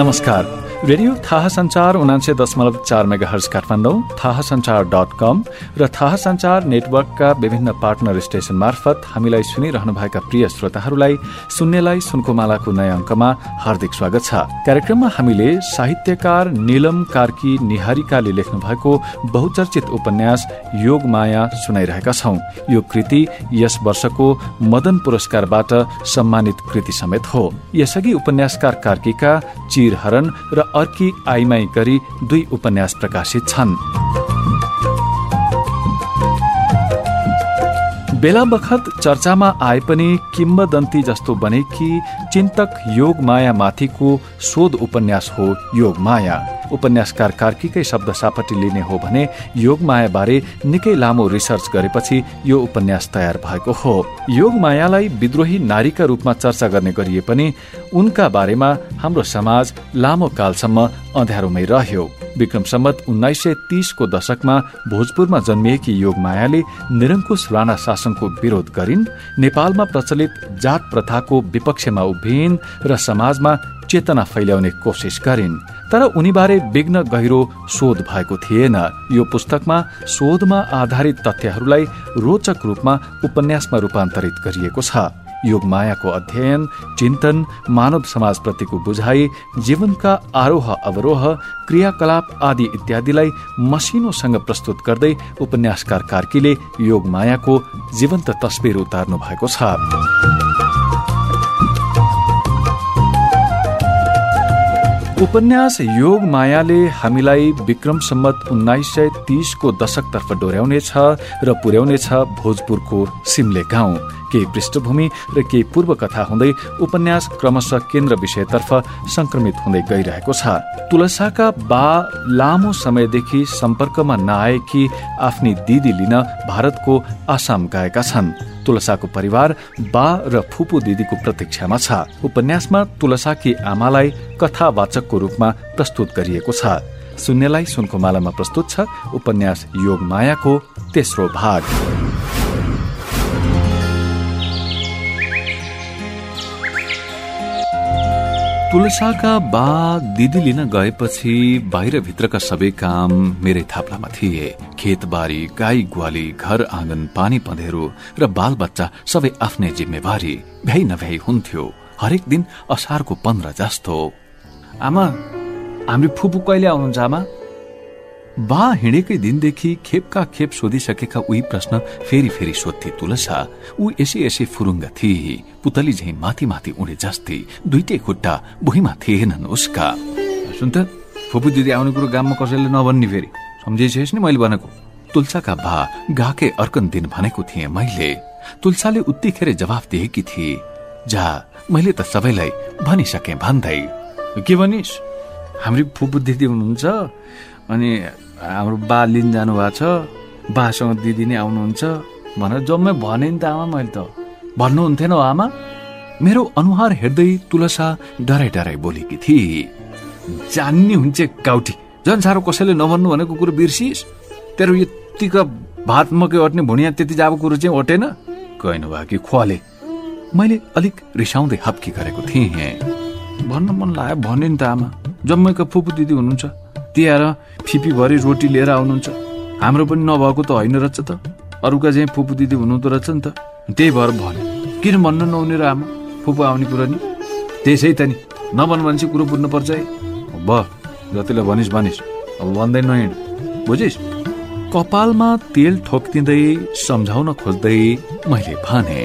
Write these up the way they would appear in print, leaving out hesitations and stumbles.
नमस्कार। रेडियो थाहा संचार 99.4 मेगाहर्ज काठमाडौँ, थाहासंचार.com र थाहा संचार नेटवर्कका विभिन्न पार्टनर स्टेशन मार्फत हामीलाई सुनिरहनुभएका प्रिय श्रोताहरूलाई सुन्नेलाई सुनको मालाको नयाँ अङ्कमा हार्दिक स्वागत छ। कार्यक्रममा हामीले साहित्यकार नीलम कार्की निहारिकाले लेख्नु भएको बहुचर्चित उपन्यास योगमाया सुनाइरहेका छौं। यो कृति यस वर्षको मदन पुरस्कारबाट सम्मानित कृति समेत हो। यसअघि उपन्यासकार कार्कीका चिरहरण र अर्की आइमाई गरी 2 उपन्यास प्रकाशित छन्। बेला बखत चर्चामा आए पनि किम्बदन्ती जस्तो बने कि चिन्तक योगमाया माथिको शोध उपन्यास हो योगमाया। उपन्यासकार कार्कीकै शब्द सापटी लिने हो भने योगमाया बारे निकै लामो रिसर्च गरेपछि यो उपन्यास तयार भएको हो। योगमायालाई विद्रोही नारीका रूपमा चर्चा गर्ने गरिए पनि उनका बारेमा हाम्रो समाज लामो कालसम्म अँध्यारोमै रह्यो। विक्रम सम्वत 1930 को दशकमा भोजपुरमा जन्मिएकी योगमायाले निरङ्कुश राणा शासनको विरोध गरिन्, नेपालमा प्रचलित जात प्रथाको विपक्षमा उभिन् र समाजमा चेतना फैल्याउने कोसिस गरिन्। तर उनीबारे विघ्न गहिरो शोध भएको थिएन। यो पुस्तकमा शोधमा आधारित तथ्यहरूलाई रोचक रूपमा उपन्यासमा रूपान्तरित गरिएको छ। योगमायाको अध्ययन, चिन्तन, मानव समाजप्रतिको बुझाइ, जीवनका आरोह अवरोह, क्रियाकलाप आदि इत्यादिलाई मसिनोसँग प्रस्तुत गर्दै उपन्यासकार कार्कीले योगमायाको जीवन्त तस्बिर उतार्नु भएको छ। उपन्यास योगमायाले हामीलाई विक्रम सम्वत 1930 को दशकतर्फ डोर्याउनेछ र पुर्याउनेछ भोजपुरको सिमले गाउँ। केही पृष्ठभूमि र केही पूर्व कथा हुँदै उपन्यास क्रमशः केन्द्र विषयतर्फ संक्रमित हुँदै गइरहेको छ। तुलसाका बा लामो समयदेखि सम्पर्कमा नआएकी आफ्नी दिदी लिन भारतको आसाम गएका छन्। तुलसाको परिवार बा र फुपू दिदीको प्रतीक्षामा छ। उपन्यासमा तुलसाकी आमालाई कथावाचकको रूपमा प्रस्तुत गरिएको छ। सुन्नेलाई सुनको मालामा प्रस्तुत छ उपन्यास योगमायाको तेस्रो भाग। तुलसाका बा दिदी लिन गएपछि बाहिर भित्रका सबै काम मेरै थाप्लामा थिए। खेतबारी, गाई ग्वाली, घर आँगन, पानी पँधेरो र बाल बच्चा सबै आफ्नै जिम्मेवारी। भ्याइ नभ्याइ हुन्थ्यो। हरेक दिन असारको 15 जस्तो। आमा, हाम्रो फुपू कहिले आउनुहुन्छ आमा? बा हिँडेकै दिनदेखि खेपका खेप सोधिसकेका उही प्रश्न फेरि फेरि सोध्थे तुलसा। ऊ यसै फुरुङ्ग थिए, पुतली झैं माथि माथि उडे जस्ती। 2 खुट्टा भुइँमा थिएनन् उसका। सुन त, फुपू दिदी आउने कुरो गाममा कसैले नभन्ने फेरि, सम्झिछेस् नि मैले भनेको? तुलसाका बा गाकै अर्कन दिन भनेको थिएँ मैले। तुलसाले उत्तिखेर जवाफ दिएकी थिए, जा मैले त सबैलाई भनिसके भन्दै। के भनिस्? हाम्रो फुपू दिदी हुनुहुन्छ, अनि हाम्रो बा लिन जानु भएको छ, बासँग दिदी नै आउनुहुन्छ भनेर जम्मै भने नि त आमा। मैले त भन्नुहुन्थेन हो आमा? मेरो अनुहार हेर्दै तुलसा डराइ डराइ बोलेकी थिए। जान्ने हुन्छ गाउटी, झन् साह्रो कसैले नभन्नु भनेको कुरो बिर्सिस? तेरो यतिका भात मकै अट्ने भुँडिया त्यति जाबो कुरो चाहिँ ओटेन? कहनु भयो कि खुवाले। मैले अलिक रिसाउँदै हप्की गरेको थिएँ। भन्न मन लाग्यो भने नि त आमा, जम्मैका फुपू दिदी हुनुहुन्छ, तिहार फिपीभरि रोटी लिएर आउनुहुन्छ। हाम्रो पनि नभएको त होइन रहेछ त, अरूका चाहिँ फुपू दिदी हुनुहुँदो रहेछ नि त। त्यही भएर भन्यो। किन भन्न नहुने र आमा फुपू आउने कुरो नि? त्यसै त नि, नभन भनेपछि कुरो बुझ्नुपर्छ है। ब जतिलाई भनिस् भनिस्, अब भन्दै नहिँड, बुझिस्? कपालमा तेल ठोक्दिँदै सम्झाउन खोज्दै मैले भने,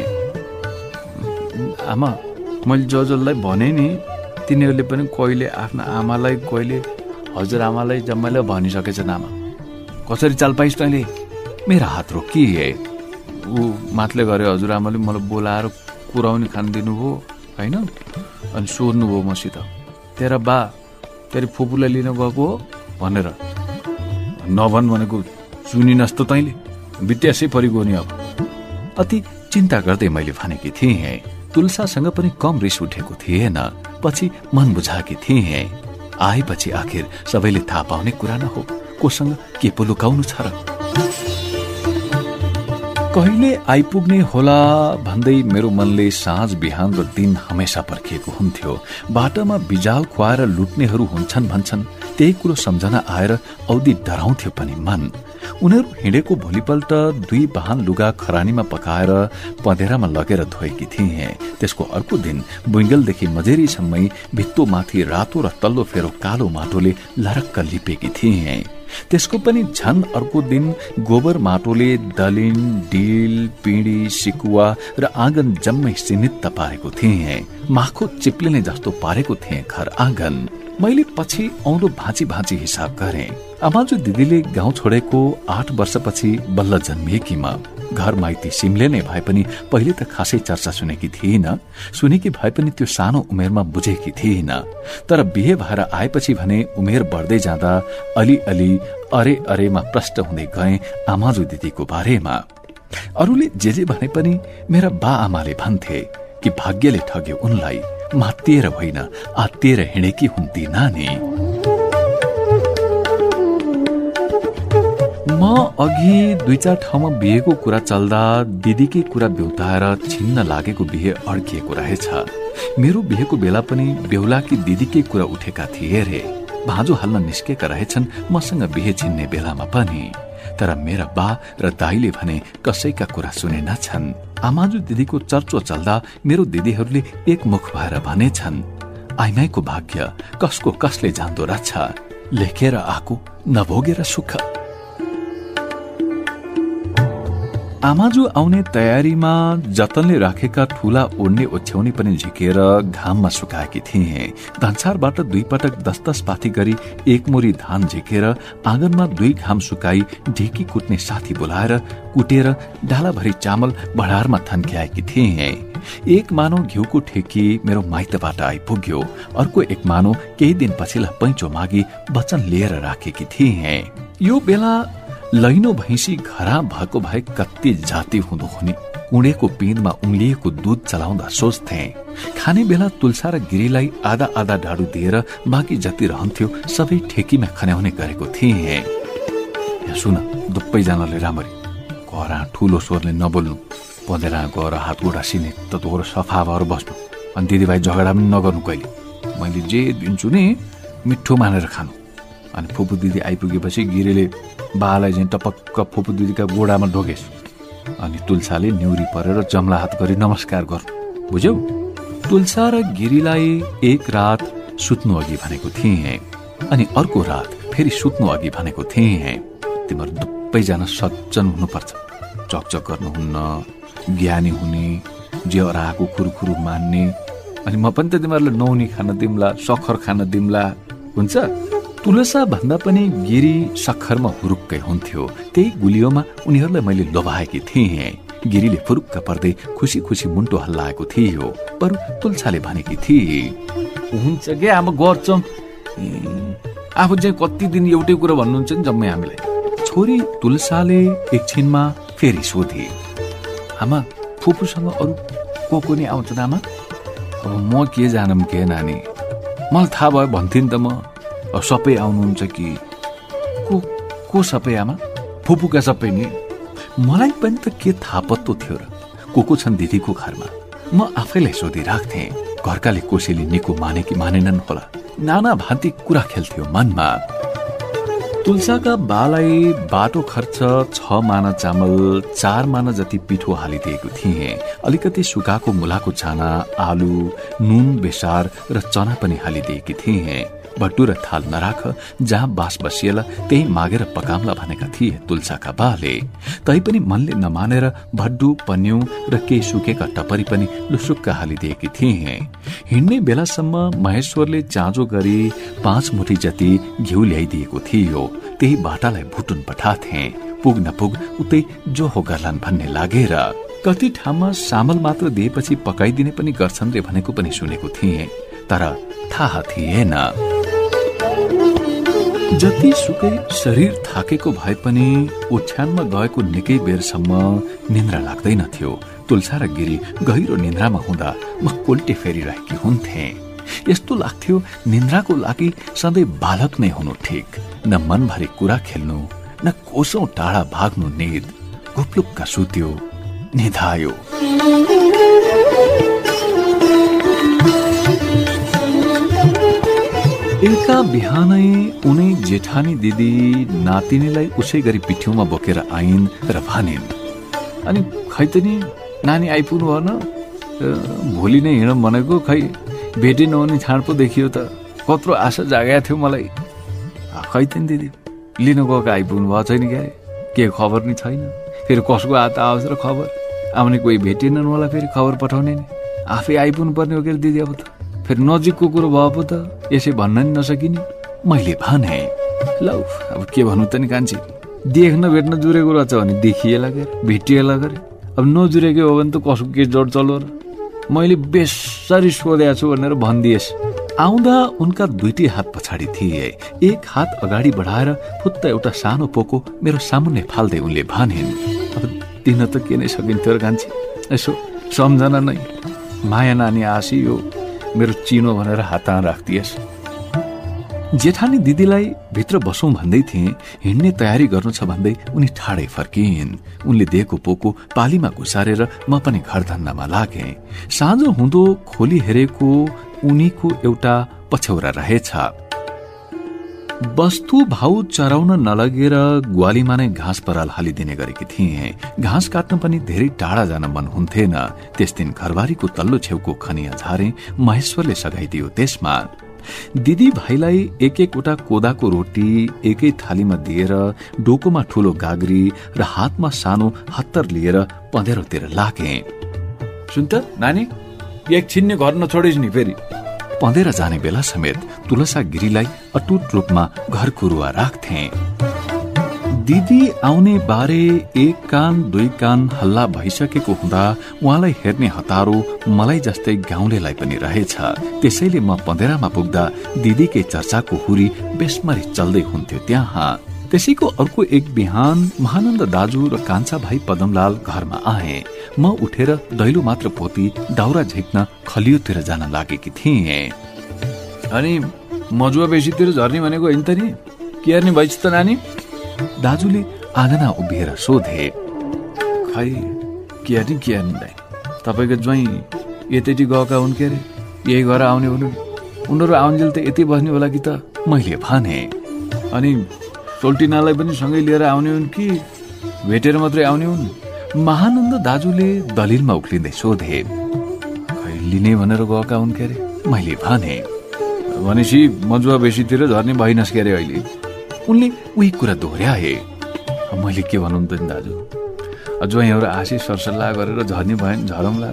आमा मैले जसलाई भने नि तिनीहरूले पनि कहिले आफ्ना आमालाई, कहिले हजुरआमालाई जम्मैलाई भनिसकेछन् आमा। कसरी चाल पाइस् तैँले? मेरा हात रोकिए। ऊ माथले गरे हजुरआमाले मलाई बोलाएर कुराउनी खान दिनुभयो होइन, अनि सोध्नुभयो मसित, तेरा बा तेरो फुपूलाई लिन गएको हो भनेर। नभन भनेको सुनिनस् त तैँले? बित्यासै परिगयो नि अब। अति चिन्ता गर्दै मैले भनेकी थिएँ। तुलसासँग पनि कम रिस उठेको थिएन। पछि मन बुझाएकी थिएँ। आएपछि आखिर सबैले थाहा पाउने कुरा न हो, कोसँग के पो लुकाउनु छ र? कहिले आइपुग्ने होला भन्दै मेरो मनले साँझ बिहान र दिन हमेशा पर्खिएको हुन्थ्यो। बाटोमा बिजाल खुवाएर लुट्नेहरू हुन्छन् भन्छन्, त्यही कुरो सम्झना आएर औधी डराउँथ्यो पनि मन। उनीहरू हिँडेको भोलिपल्ट 2 वाहन लुगा खरानीमा पकाएर पँधेरामा लगेर धोएकी थिए। त्यसको अर्को दिन बुइङ्गलदेखि मजेरीसम्मै भित्तोमाथि रातो र तल्लो फेरो कालो माटोले लरक्क लिपेकी थिए। त्यसको पनि झन अर्को दिन गोबर माटोले दलिन, डिल, पिँढी, सिकुवा र आँगन जम्मै सिनित्त पारेको थिए। माखो चिप्लिने जस्तो पारेको थिए घर आँगन। मैले पछि औँलो भाँची भाँची हिसाब गरे। आमाजु दिदीले गाउँ छोडेको 8 वर्षपछि बल्ल जन्मिएकी म। घर माइती सिमले नै भए पनि पहिले त खासै चर्चा सुनेकी थिइन। सुनेकी भए पनि त्यो सानो उमेरमा बुझेकी थिइन। तर बिहे भएर आएपछि भने उमेर बढ्दै जाँदा अलिअलि अरेमा प्रष्ट हुँदै गए आमाजु दिदीको बारेमा। अरूले जे भने पनि मेरा बा आमाले भन्थे कि भाग्यले ठग्यो उनलाई, मातिएर होइन आत्तिएर हिँडेकी हुन्ती नानी। म अघि 2-4 ठाउँमा बिहेको कुरा चल्दा दिदीकै कुरा बेउताएर छिन्न लागेको बिहे अड्किएको रहेछ। मेरो बिहेको बेला पनि बेहुलाकी दिदीकै कुरा उठेका थिए रे। भाँजो हाल्न निस्केका रहेछन् मसँग बिहे छिन्ने बेलामा पनि। तर मेरा बा र दाइले भने कसैका कुरा सुनेनछन्। आमाजु दिदीको चर्चो चल्दा मेरो दिदीहरूले एक मुख भएर भनेछन्, आइमाईको भाग्य कसको कसले जान्दो रहेछ, लेखेर आएको नभोगेर सुख। आमाजु आउने तयारीमा जतनले राखेका ठूला ओड्ने ओछ्याउनी पनि झिकेर घाममा सुकाएकी थिए। धन्सारबाट 2 पटक 10-10 पाथी गरी 1 मुरी धान झिकेर आँगनमा 2 घाम सुकाई ढिकी कुट्ने साथी बोलाएर कुटेर डालाभरि चामल भडारमा थन्क्याएकी थिए। 1 मानो घिउको ठेकी मेरो माइतबाट आइपुग्यो। अर्को 1 मानो केही दिन पछिल्ला पैँचो मागी वचन लिएर राखेकी थिए। यो बेला लैनो भैंसी घरा भएको भए कति जाति हुँदो हुने। कुँडेको पिँधमा उम्लिएको दूध चलाउँदा सोच्थे। खाने बेला तुलसा र गिरीलाई आधा आधा ढाडु दिएर बाँकी जति रहन्थ्यो सबै ठेकीमा खन्याउने गरेको थिए। सुन, दुवैजनाले राम्ररी घरा ठूलो स्वरले नबोल्नु, पँधेरा गएर हात गोडा सिने त तोरो सफा भएर बस्नु, अनि दिदीभाइ झगडा पनि नगर्नु। कहिले मैले जे दिन्छु नि मिठो मानेर खानु। अनि फुपू दिदी आइपुगेपछि गिरीले बालाई चाहिँ टपक्क फुपू दिदीका गोडामा ढोकेस्। अनि तुलसाले न्युरी परेर जम्ला हात गरी नमस्कार गर्नु, बुझ्यौ? तुलसा र गिरीलाई एक रात सुत्नु अघि भनेको थिए, अनि अर्को रात फेरि सुत्नु अघि भनेको थिए। तिमीहरू दुवैजना सज्जन हुनुपर्छ, चकचक गर्नुहुन्न, ज्ञानी हुने, जे हराएको खुरुखुरु मान्ने। अनि म पनि त तिमीहरूलाई नौनी खान दिम्ला, सखर खान दिम्ला, हुन्छ? तुलसा भन्दा पनि गिरी सखरमा हुरुक्कै हुन्थ्यो। त्यही गुलियोमा उनीहरूलाई मैले लोभाएकी थिएँ। गिरीले फुरुक्क पर्दै खुसी खुसी मुन्टो हल्लाएको थियो। बरु तुलसाले भनेकी थिए, हुन्छ के अब गर्छौं, आफू चाहिँ कति दिन एउटै कुरा भन्नुहुन्छ नि जम्मै हामीलाई। छोरी तुलसाले एकछिनमा फेरि सोधे, आमा फुपूसँग अरू को नि आउँछ आमा? अब म के जानम के नानी, मलाई थाहा भयो भन्थिन् त म। सबै आउनुहुन्छ कि को सबै आमा? फुपूका सबै नि। मलाई पनि त के थाहा पत्तो थियो र को छन् दिदीको घरमा। म आफैलाई सोधिराख्थे, घरकाले कोसेली निको माने कि मानेनन् होला। नाना भान्ति कुरा खेल्थ्यो मनमा। तुलसाका बालाई बाटो खर्च 6 माना चामल, 4 माना जति पिठो हालिदिएको थिए। अलिकति सुकाएको मुलाको चाना, आलु, नुन, बेसार र चना पनि हालिदिएकी थिए। भट्टु र थाल नराख, जहाँ बास बसिएला त्यही मागेर पकाम्ला भनेका थिए तुलसाका बाले। तैपनि मनले नमानेर भड्डु, पन्यु र केही सुकेका टपरी पनि लुसुक्क हालिदिएकी थिए। हिँड्ने बेलासम्म महेश्वरले चाँजो गरी 5 मुठी जति घिउ ल्याइदिएको थियो। त्यही बाटालाई भुटुन पठाथे। पुग नपुग उतै जो हो गर्लान् भन्ने लागेर। कति ठाउँमा सामल मात्र दिएपछि पकाइदिने पनि गर्छन् रे भनेको पनि सुनेको थिए, तर थाहा थिएन। जति सुकै शरीर थाकेको भए पनि ओछ्यानमा गएको निकै बेरसम्म निन्द्रा लाग्दैनथ्यो। तुलसा र गिरी गहिरो निन्द्रामा हुँदा म कोल्टे फेरिरहेकी हुन्थे। यस्तो लाग्थ्यो निन्द्राको लागि सधैँ बालक नै हुनु ठिक। न मनभरि कुरा खेल्नु, न कोसौं टाढा भाग्नु निद। गुप्लुक्क सुत्यो। निधायो। एका बिहानै उनै जेठानी दिदी नातिनीलाई उसै गरी पिठ्यौमा बोकेर आइन् र भनिन्, अनि खै त नि नानी आइपुग्नु भएन, भोलि नै हिँडौँ भनेको, खै भेटे नहुने छाड पो देखियो त, कत्रो आशा जागेको थियो मलाई। खै त नि दिदी लिन गएको आइपुग्नु भएको छैन क्या, के खबर नि छैन। फेरि कसको हात आओस् र खबर आउने, कोही भेटेनन् होला, फेरि खबर पठाउने नि आफै आइपुग्नु पर्ने हो के दिदी। अब त फेरि नजिकको कुरो भयो पो त, यसै भन्न नि नसकिने। मैले भने, लौ अब के भन्नु त नि कान्छी, देख्न भेट्न जुरेको रहेछ भने देखिएला के भेटिएला गरे, अब नजुरेकै हो भने त कसको के जोड चलो र। मैले बेसरी सोधेको छु भनेर भनिदिएस्। आउँदा उनका दुईटी हात पछाडि थिए, एक हात अगाडि बढाएर फुत्त एउटा सानो पोको मेरो सामुन्ने फाल्दै उनले भनिन्, अब दिन त के नै सकिन्थ्यो र कान्छी, यसो सम्झना नै माया नानी आसी यो मेरो चिनो भनेर हातमा राखिदिएस्। जेठानी दिदीलाई भित्र बसौं भन्दै थिए, हिँड्ने तयारी गर्नु छ भन्दै उनी ठाडै फर्किन्। उनले दिएको पोको पालीमा घुसारेर म पनि घर धन्दामा लागे। साँझ हुँदो खोली हेरेको उनीको एउटा पछ्यौरा रहेछ। वस्तु भाउ चराउन नलगेर ग्वालीमा नै घाँस पराल हालिदिने गरेकी थिए। घाँस काट्न पनि धेरै टाढा जान मन हुन्थेन। त्यस दिन घरबारीको तल्लो छेउको खनिया झारे महेश्वरले सघाइदियो। त्यसमा दिदी भाइलाई एक एकवटा कोदाको रोटी एकै थालीमा दिएर डोकोमा ठूलो गाग्री र हातमा सानो हत्तर लिएर पँधेरोतिर लागे। सुन त नानी, एकछिन नि घर नछोडिस् नि। फेरि पँधेर जाने बेला समेत तुलसा गिरीलाई अटुट रूपमा घर कुरुवा राख्थे। दिदी आउने बारे एक कान दुई कान हल्ला भइसकेको हुँदा उहाँलाई हेर्ने हतारो मलाई जस्तै गाउँलेलाई पनि रहेछ। त्यसैले म पँधेरामा पुग्दा दिदीकै चर्चाको हुरी बेसमरी चल्दै हुन्थ्यो त्यहाँ। त्यसैको अर्को एक बिहान महानन्द दाजु र कान्छा भाइ पदमलाल घरमा आए। म उठेर दैलो मात्र पोती दाउरा झिक्न खलियोतिर जान लागेकी थिए। अनि मजुवा बेसीतिर झर्ने भनेको होइन त नि, के हेर्ने भइछ त नानी? दाजुले आँगना उभिएर सोधे। खै के हेर्ने के हेर्नुलाई, तपाईँको ज्वाइँ यतैटी गएका हुन् के अरे, यही घर आउने हुनु, उनीहरू आउन्जेल त यति बस्ने होला कि त? मैले भने। अनि सोल्टिनालाई पनि सँगै लिएर आउने हुन् कि भेटेर मात्रै आउने हुन्? महानन्द दाजुले दलिलमा उक्लिँदै सोधे। खै लिने भनेर गएका हुन् के अरे, मैले भने। भनेपछि मजुवा बेसीतिर झर्ने भइनस् के अरे अहिले? उनले उही कुरा दोहोऱ्याए। मैले के भनौँ त दाजु, ज्वाइँहरू आशी सरसल्लाह गरेर झर्ने भएन, झरौँला।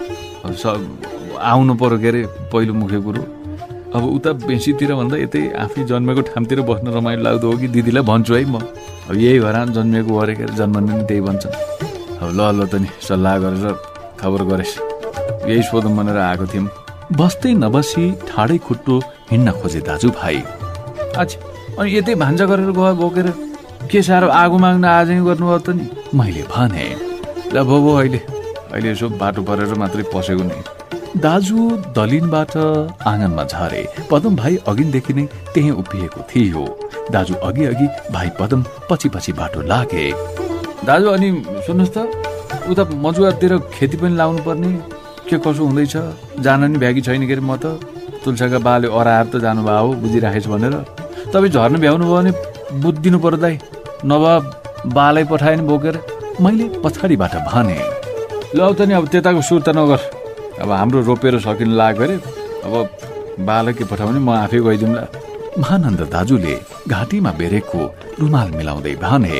आउनु पर्यो के अरे पहिलो मुख्य कुरो। अब उता बेसीतिर भन्दा यतै आफै जन्मेको ठाउँतिर बस्न रमाइलो लाग्दो हो कि दिदीलाई भन्छु है म। अब यही घर जन्मेको अरे के अरे, जन्मने नि त्यही भन्छन्। अब ल ल त नि सल्लाह गरेर खबर गरेस्, यही सोधौँ भनेर आएको थियौँ। बस्दै नबसी ठाडै खुट्टो हिँड्न खोजे दाजुभाइ। अच्छा, अनि यतै भान्जा गरेर बोकेर के साह्रो आगो माग्न आज गर्नुभयो त नि? मैले भने। ल भो अहिले यसो बाटो परेर मात्रै पसेको नि। दाजु दलिनबाट आँगनमा झरे। पदम भाइ अघिदेखि नै त्यही उभिएको थियो। दाजु अघि अघि, भाइ पदम पछि पछि बाटो लागे। दाजु अनि सुन्नुहोस् त, उता मजुवातिर खेती पनि लाउनु पर्ने, के कसो हुँदैछ? जान नि भ्याकी छैन के अरे। म त तुलसाका बाले अराएर त जानुभयो हो, बुझिराखेछ भनेर। तपाईँ झर्नु भ्याउनु भयो भने बुझिदिनु पर्यो दाइ, नभए बालाई पठाए नि बोकेर। मैले पछाडिबाट भने। ल त नि अब त्यताको सुर्ता नगर, अब हाम्रो रोपेर सकिन लाग्यो अरे, अब बालाई के पठाउने, म आफै गइदिउँला। महानन्द दाजुले घाँटीमा बेरेको रुमाल मिलाउँदै भने।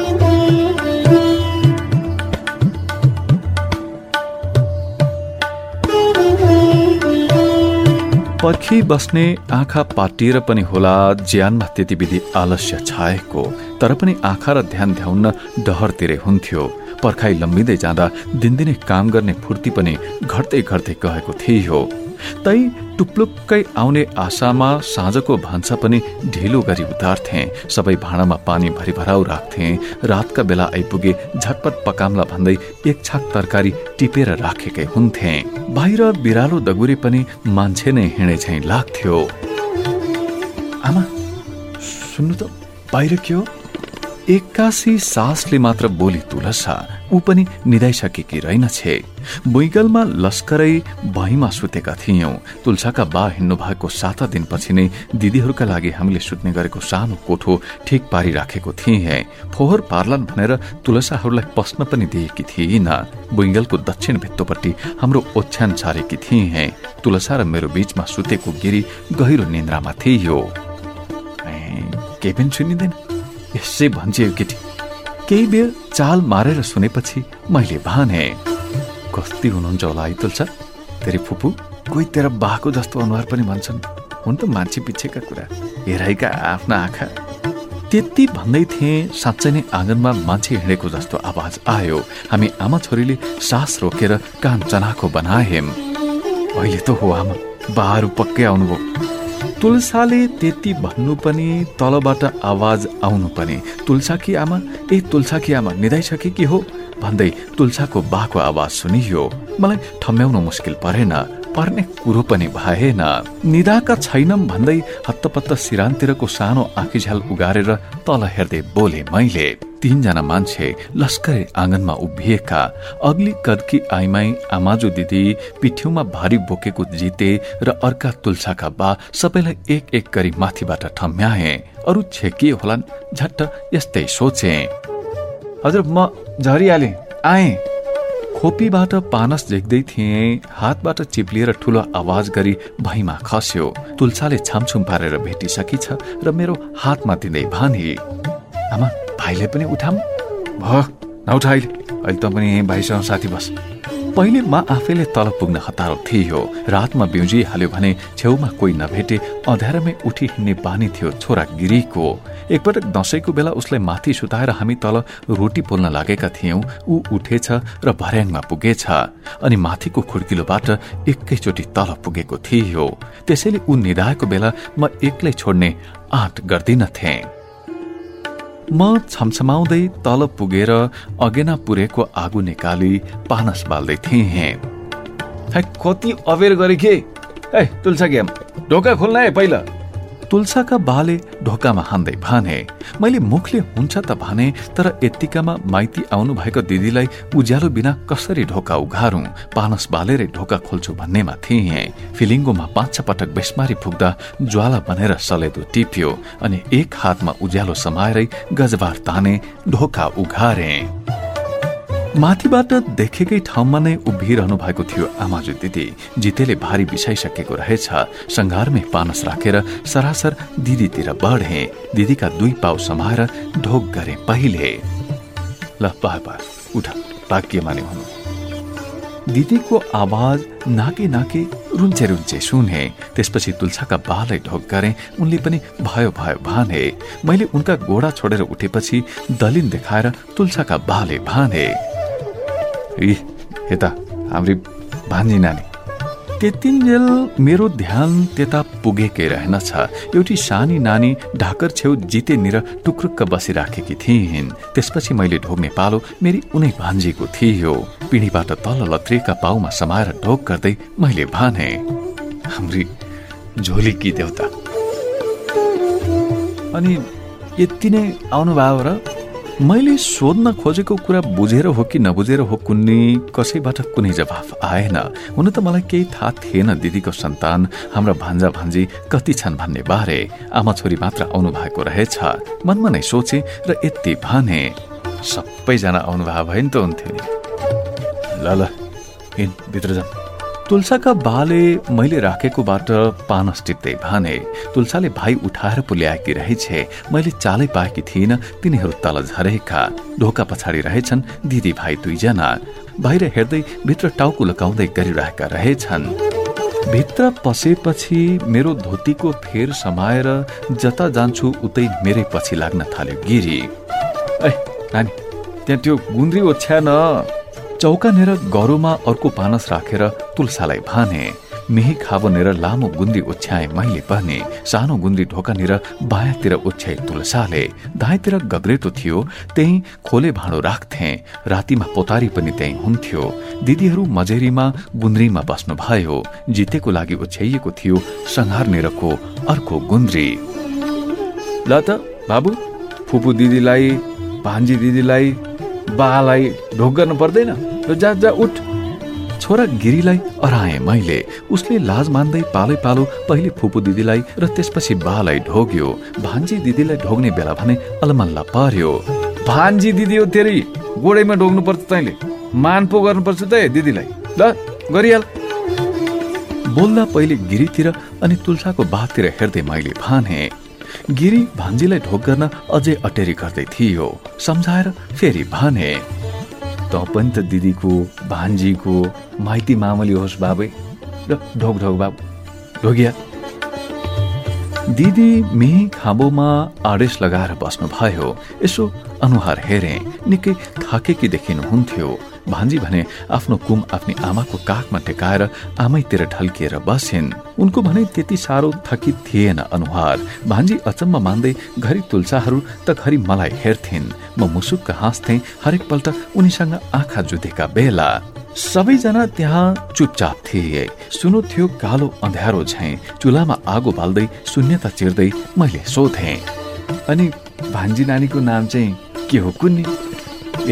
पर्खी बस्ने आँखा पाटिएर पनि होला ज्यानमा त्यति विधि आलस्य छाएको, तर पनि आँखा र ध्यान ध्याउन्न डहरतिरै हुन्थ्यो। पर्खाइ लम्बिँदै जाँदा दिनदिनै काम गर्ने फुर्ती पनि घट्दै घट्दै गएको थियो। तै टुप्लुक्कै आउने आशामा साँझको भान्सा पनि ढिलो गरी उतार्थे। सबै भाँडामा पानी भरिभराउ राख्थे। रातका बेला आइपुगे झटपट पकाम्ला भन्दै एक छाक तरकारी टिपेर राखेकै हुन्थे। बाहिर बिरालो दगुरे पनि मान्छे नै हिँडे झैं लाग्थ्यो। आमा सुन्नु त, बाहिर के हो? एक्कासी सासले मात्र बोली तुलसा, ऊ पनि निदाइसकेकी रहेनछे। बुइगलमा लस्करै भैमा सुतेका थियौं। तुलसाका बा हिँड्नु भएको 7 दिनपछि नै दिदीहरूका लागि हामीले सुत्ने गरेको सानो कोठो ठिक पारिराखेको थिएँ। फोहोर पार्लान् भनेर तुलसाहरूलाई पस्न पनि दिएकी थिइन। बुइगलको दक्षिण भित्तोपट्टि हाम्रो ओछ्यान छारेकी थिएँ। तुलसा र मेरो बीचमा सुतेको गिरी गहिरो निन्द्रामा थियो। केही पनि सुनिँदैन, यसै भन्छ यो केटी। केही बेर चाल मारेर सुनेपछि मैले भने, कस्ती हुनुहुन्छ होला है तुलसा तेरी फुपू? कोही तेरा बाको जस्तो अनुहार पनि भन्छन्। हुन त मान्छे पिछेका कुरा, हेराइका आफ्ना आँखा। त्यति भन्दै थिएँ, साँच्चै नै आँगनमा मान्छे हिँडेको जस्तो आवाज आयो। हामी आमा छोरीले सास रोकेर कान चनाखो बनाएम। अहिले त हो आमा, बाहरू पक्कै आउनुभयो। तुलसाले त्यति भन्नु पनि, तलबाट आवाज आउनु पनि, तुलसाकी आमा, तुलसाकी आमा निदाइसकेकी हो भन्दै तुलसाको बाको आवाज सुनियो। मलाई ठम्ब्याउन मुस्किल परेन, पर्ने कुरो पनि भएन। निदाका छैनम भन्दै हत्तपत्त सिरानतिरको सानो आँखी झ्याल उगारेर तल हेर्दै बोले मैले। 3 जना मान्छे लस्करै आँगनमा उभिएका। अग्ली कदकी आइमाई आमाजु दिदी, पिठ्यौमा भारी बोकेको जिते र अर्का तुलसाका बा सबैलाई एक एक गरी माथिबाट ठम्याए। अरू छेकिए होलान्, झट्ट यस्तै सोचे। हजुर, म झरिहालेँ, आएँ। खोपीबाट पानस झेक्दै थिएँ। हातबाट चिप्लिएर ठूलो आवाज गरी भैमा खस्यो। तुलसाले छामछुम पारेर भेटिसकी छ र मेरो हातमा दिँदै भने, आमा भाइले पनि उठाम? नउठा अहिले त पनि भाइसँग साथी बस। पहिले म आफैले तल पुग्न हतारो थियो। रातमा बिउजी हाल्यो भने छेउमा कोही नभेटे अँध्यारोमै उठी हिँड्ने बानी थियो छोरा गिरीको। एकपटक दशैंको बेला उसलाई माथि सुताएर हामी तल रोटी पोल्न लागेका थियौं। ऊ उठेछ र भर्याङमा पुगेछ अनि माथिको खुड्किलोबाट एकैचोटि तल पुगेको थियो। त्यसैले ऊ निदाएको बेला म एक्लै छोड्ने आँट गर्दिनथे। म छमछमाउँदै तल पुगेर अगेना पुरेको आगो निकाली पानस बाल्दै थिएँ। कति अबेर गरे के? तुलसा गेम ढोका खोल्न है पहिला। तुलसाका बाले ढोकामा हान्दै भने। मैले मुखले हुन्छ त भने, तर यत्तिकामा माइती आउनु भएको दिदीलाई उज्यालो बिना कसरी ढोका उघारौं? पानस बालेरै ढोका खोल्छु भन्नेमा थिएँ। फिलिङ्गोमा 5-6 पटक बेसमारी फुक्दा ज्वाला बनेर सलेदो टिप्यो अनि एक हातमा उज्यालो समाएरै गजबार ताने ढोका उघारे। माथिबाट देखेकै ठाउँमा नै उभिरहनु भएको थियो आमाजु दिदी। जितेले भारी बिसाइसकेको रहेछ। संघारमै पानस राखेर सरासर दिदीतिर बढे। दिदीका 2 पाउ समाएर ढोक गरे पहिले। ल बाबा उठा, भाग्य माने हुनु। दिदीको आवाज नाके नाके रुन्चे रुन्चे सुने। त्यसपछि तुलसाका बालाई ढोक गरे। उनले पनि भयो भयो भने। मैले उनका गोडा छोडेर उठेपछि दलिन देखाएर तुलसाका बाले भने, यता हाम्री भान्जी नानी। त्यतिन्जेल मेरो ध्यान त्यता पुगेकै रहेनछ। एउटी सानी नानी ढाकर छेउ जितेनिर टुक्रुक्क बसिराखेकी थिइन्। त्यसपछि मैले ढोग्ने पालो मेरी उनै भान्जीको थियो। पिँढीबाट तल लत्रिएका पाउमा समाएर ढोक गर्दै मैले भने, हाम्री झोलीकी देउता। अनि यति नै आउनुभयो र? मैले सोध्न खोजेको कुरा बुझेर हो कि नबुझेर हो कुन्नी कसैबाट कुनै जवाफ आएन। हुन त मलाई केही थाहा थिएन दिदीको सन्तान हाम्रा भान्जा भान्जी कति छन् भन्ने बारे। आमा छोरी मात्र आउनु भएको रहेछ। मनमा नै सोचे र यति भने, सबैजना आउनुभयो भए नि त हुन्थ्यो नि। ल हिँड भित्र जा। तुलसाका बाले मैले राखेकोबाट पानस टिप्दै भने। तुलसाले भाइ उठाएर पो ल्याएकी रहेछे। मैले चालै पाएकी थिइन। तिनीहरू तल झरेका। ढोका पछाडि रहेछन् दिदी भाइ 2 जना। बाहिर हेर्दै भित्र टाउको लुकाउँदै गरिरहेका रहेछन्। भित्र पसेपछि मेरो धोतीको फेर समाएर जता जान्छु उतै मेरै पछि लाग्न थाल्यो गिरी। नानी, त्यहाँ त्यो गुन्द्री ओछ्या न। चौकानेर गरोमा अर्को पानस राखेर तुलसालाई भने। मेही खाबोनेर लामो गुन्द्री ओछ्याए मैले पनि। सानो गुन्द्री ढोकानेर बायाँतिर ओछ्याए तुलसाले। दायाँतिर गग्रेटो थियो, त्यही खोले भाँडो राख्थे। रातिमा पोतारी पनि त्यही हुन्थ्यो। दिदीहरू मजेरीमा गुन्द्रीमा बस्नु भयो। जितेको लागि ओछ्याइएको थियो संहारनेरको अर्को गुन्द्री। ल त बाबु, फुपू दिदीलाई भान्जी दिदीलाई बालाई ढोक गर्नु पर्दैन, जा जा उठ। छोरा गिरीलाई अराए मैले। उसले लाज मान्दै पालै पालो पहिले फुपू दिदीलाई र त्यसपछि बालाई ढोग्यो। भान्जी दिदीलाई ढोग्ने बेला भने अलमल्ला पर्यो। भान्जी दिदी हो तेरी, गोडैमा ढोग्नु पर्छ, तैँले मान पो गर्नुपर्छ त दिदीलाई, ल गरिहाल। बोल्दा पहिले गिरीतिर अनि तुलसाको बाततिर हेर्दै मैले भने। गिरी भान्जीलाई ढोक गर्न अझै अटेरी गर्दै थियो। सम्झाएर फेरि भने, त पनि त दिदीको भान्जीको माइती मामली होस् बाबे, र ढोक ढोक बाबु ढोगिया। दिदी मेही खाँबोमा आडेस लगाएर बस्नु भयो। यसो अनुहार हेरे, निकै थाकेकी देखिनुहुन्थ्यो। भान्जी भने आफ्नो कुम आफ्नी आमाको काखमा टेकाएर आमैतिर ढल्किएर बसिन्। उनको भने त्यति साह्रो थकित थिएन अनुहार। भान्जी अचम्म मान्दै घरि तुलसाहरू त घरि मलाई हेर्थिन्। म मुसुक्क हाँस्थे हरेक पल्ट उनीसँग आँखा जुधेका बेला। सबैजना त्यहाँ चुपचाप थिए। सुनो थियो कालो अँध्यारो झैं। चुलामा आगो बाल्दै शून्यता चिर्दै मैले सोधे, अनि भान्जी नानीको नाम चाहिँ के हो कुन्नी? ए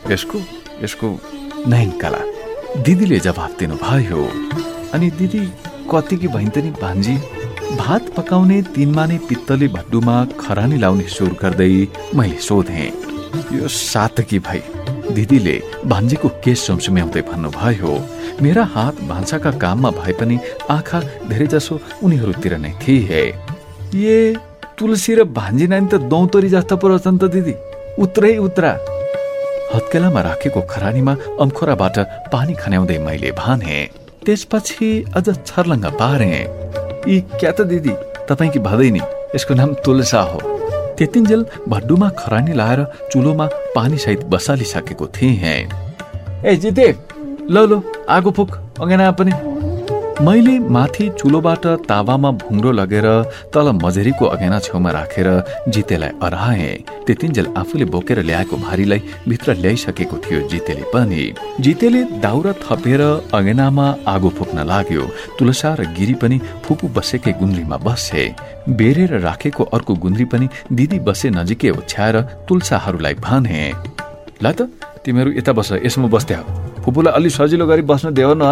यसको नयनकला। दिदीले जवाफ दिनु भयो। अनि दिदी कतिकी भइन् त नि भान्जी? भात पकाउने तिनमा नै पित्तले भड्डुमा खरानी लाउने सुर गर्दै मैले सोधे। यो सातकी भाइ, दिदीले भान्जीको केस सुमसुम्याउँदै भन्नुभयो। मेरा हात भान्साका काममा भए पनि आँखा धेरै जसो उनीहरूतिर नै थिए। ए तुलसी र भान्जी नानी त दौतरी जस्ता पो रहेछन् त दिदी, उत्रै उत्रा। हत्केलामा राखेको खरानीमा अम्खोराबाट पानी खन्याउँदै मैले भने। त्यसपछि अझ छर्लङ्ग पारे, यी क्या त दिदी तपाईँकी भदैनी, यसको नाम तुलसा हो। त्यतिन्जेल भड्डुमा खरानी लाएर चुलोमा पानी सहित बसालिसकेको थिए। ए जिते, लो आगो फुक, अँगेना पनि। मैले माथि चुलोबाट तावामा भुङ्रो लगेर तल मझेरीको अगेना छेउमा राखेर जितेलाई अराए। त्यतिन्जेल आफूले बोकेर ल्याएको भारीलाई भित्र ल्याइसकेको थियो जितेले पनि। जितेले दाउरा थपेर अगेनामा आगो फुक्न लाग्यो। तुलसा र गिरी पनि फुपू बसेकै गुन्द्रीमा बसे। बेरेर राखेको अर्को गुन्द्री पनि दिदी बसे नजिकै ओछ्याएर तुलसाहरूलाई भने, ल त तिमीहरू यता बस, यसमा बस्दै हो, फुपूलाई अलि सजिलो गरी बस्न देऊ न।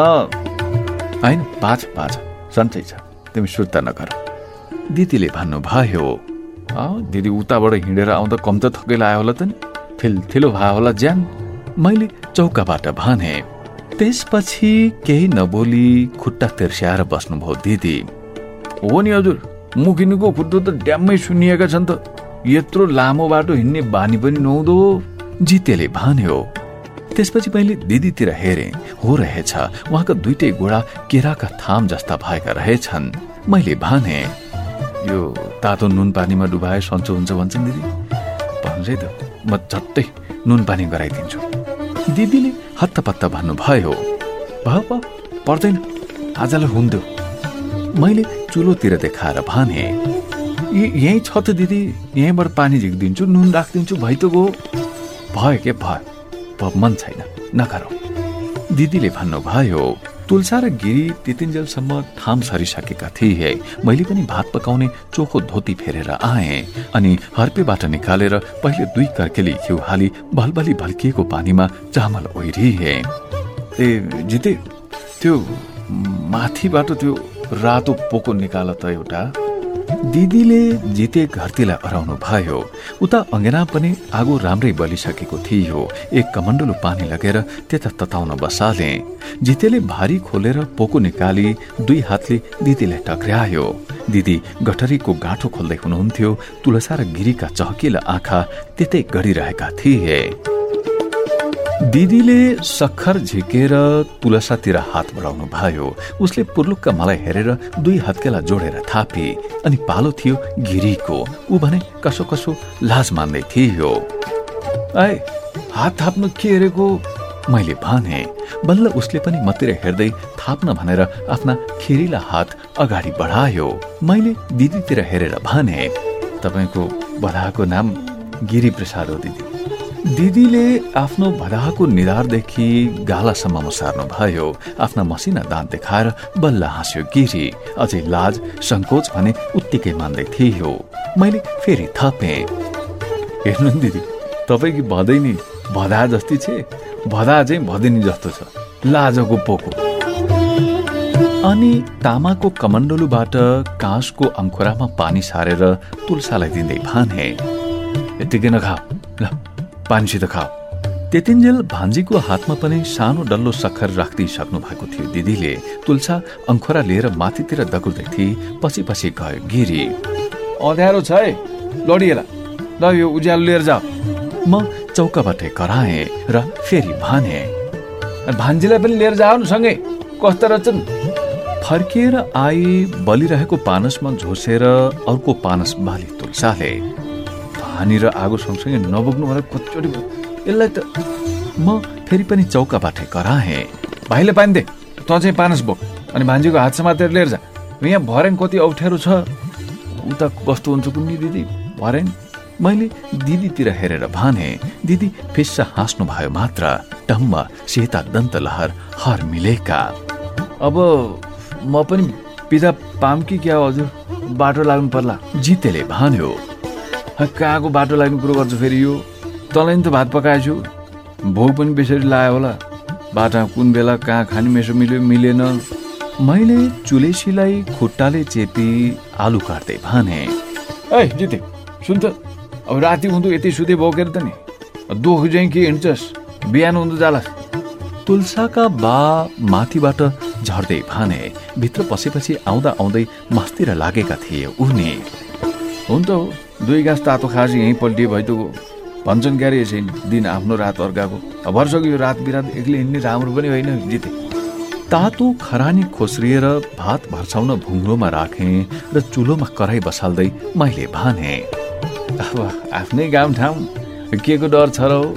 होइन बाज सन्चै छ, तिमी सुर्ता नगर, दिदीले भन्नुभयो। दिदी उताबाट हिँडेर आउँदा कम त थकै लाग्यो होला त नि, थिलो भयो होला ज्यान, मैले चौकाबाट भने। त्यसपछि केही नबोली खुट्टा तिर्स्याएर बस्नुभयो दिदी। हो नि हजुर, मुखिनीको खुट्टो त ड्याम्मै सुनिएका छन् त, यत्रो लामो बाटो हिँड्ने बानी पनि नहुँदो, जितेले भन्यो। त्यसपछि मैले दिदीतिर हेरे, हो रहेछ, उहाँका दुईटै गोडा केराका थाम जस्ता भएका रहेछन्। मैले भने, यो तातो नुन पानीमा डुबाए सन्चो हुन्छ भन्छन् दिदी, भन्छु त म झट्टै नुन पानी गराइदिन्छु। दिदीले हत्तपत्त भन्नुभयो, भयो पर्दैन, आजलाई हुन्थ्यो। मैले चुलोतिर देखाएर भने, यहीँ छ त दिदी, यहीँबाट पानी झिकिदिन्छु, नुन राखिदिन्छु, भइ त गो। भयो के भयो, मन छैन, नगरौ, दिदीले भन्नुभयो। तुलसा र गिरी त्यतिन्जेलसम्म ठाम सरिसकेका थिए। मैले पनि भात पकाउने चोखो धोती फेरेर आए अनि हर्पेबाट निकालेर पहिले 2 कर्केली घिउ हाली भलभली भल्किएको पानीमा चामल ओइरिए। ए जिते, त्यो माथिबाट त्यो रातो पोको निकाल त एउटा, दिदीले जिते घरतीलाई अराउनु भयो। उता अङ्गेना पनि आगो राम्रै बलिसकेको थियो। एक कमण्डलो पानी लगेर त्यता तताउन बसाले। जितेले भारी खोलेर पोको निकाली 2 हातले दिदीलाई टक्र्यायो। दिदी गठरीको गाँठो खोल्दै हुनुहुन्थ्यो। तुलसा र गिरीका चहकिला आँखा त्यतै गडिरहेका थिए। दिदीले सक्खर झिकेर तुलसातिर हात बढाउनु भयो। उसले पुर्लुक्क मलाई हेरेर 2 हत्केला जोडेर थापी अनि पालो थियो गिरीको। ऊ भने कसो कसो लाज मान्दै थियो। ऐ हात थाप्नु के हेरेको, मैले भने। बल्ल उसले पनि मतिर हेर्दै थाप्न भनेर आफ्ना खिरिला हात अगाडि बढायो। मैले दिदीतिर हेरेर भने, तपाईको भदाको नाम गिरी प्रसाद हो दिदी। दिदीले आफ्नो भदाको निधारदेखि गालासम्म सार्नु भयो। आफ्ना मसिना दाँत देखाएर बल्ल हाँस्यो गिरी। अझै लाज संकोच भने उत्तिकै मान्दै थियो। मैले फेरि थपे, हेर्नु दिदी तपाईकी भदैनी भदा जस्ती छे, भदा चाहिँ भदिनी जस्तो छ, लाजको पोको। अनि तामाको कमण्डलुबाट काँसको अंकुरामा पानी सारेर तुलसालाई दिँदै भने, यतिकै नखाऊ, ल पानीसित खाऊ। त्यतिन्जेल भान्जीको हातमा पनि सानो डल्लो सक्खर राख्दै सक्नु भएको थियो। दिदीले तुलसा अंकुरा लिएर माथितिर दगुर्दै थिए, पछि पछि गयो गिरी। अँध्यारो छ है, लडिएला, ल यो उज्यालो लिएर जाऊ। म चौकाबाटै कराएँ र फेरि भने, भान्जीलाई पनि लिएर जाऊ न सँगै, कस्तो रहेछन्। फर्किएर आई बलिरहेको पानसमा झोसेर अर्को पानस बाली तुलसाले। पानी र आगो सँगसँगै नबोक्नु मलाई कतिचोटि यसलाई त। म फेरि पनि चौकाबाटै कराएँ, भाइले पानी दे, त चाहिँ पानस बोक, अनि भान्जीको हात समातेर लिएर जा। यहाँ भरेन कति अप्ठ्यारो छ, उता कस्तो हुन्छ कुन्नी दिदी भरेन। मैले दिदीतिर हेरेर भने, दिदी फिस्सा हाँस्नु भयो मात्र, टम्म सेता दन्त लहर हर मिलेका। अब म पनि पिता पाम कि क्या हजुर, बाटो लाग्नु पर्ला। जितेले भन्यो, कहाँको बाटो लाग्ने कुरो गर्छु फेरि यो, तँलाई त भात पकाएछु, भोक पनि बेसरी लाग्यो होला, बाटामा कुन बेला कहाँ खाने मेसो मिल्यो मिलेन। मैले चुलेसीलाई खुट्टाले चेपी आलु काट्दै भने, ए जिते सुन त, अब राति हुँदो यति सुते बोकेर त नि दुख चाहिँ के हिँड्छस्, बिहान हुँदो जालास्। तुलसाका बा माथिबाट झर्दै भने, भित्र पसेपछि आउँदा आउँदै मस्तिर लागेका थिए उनी। हुन त हो, 2 गाँस तातो खास यहीँ पल्टिए भइदिएको भन्छन् क्यारे यसै दिन आफ्नो रात अर्काको। भर्सक्यो यो रात बिरात एक्लै हिँड्ने राम्रो पनि होइन जिते। तातो खरानी खोस्रिएर भात भर्साउन भुङ्ग्रोमा राखेँ र चुलोमा कराई बसाल्दै मैले भने, अब आफ्नै गाउँ ठाउँ के को डर छ र हो।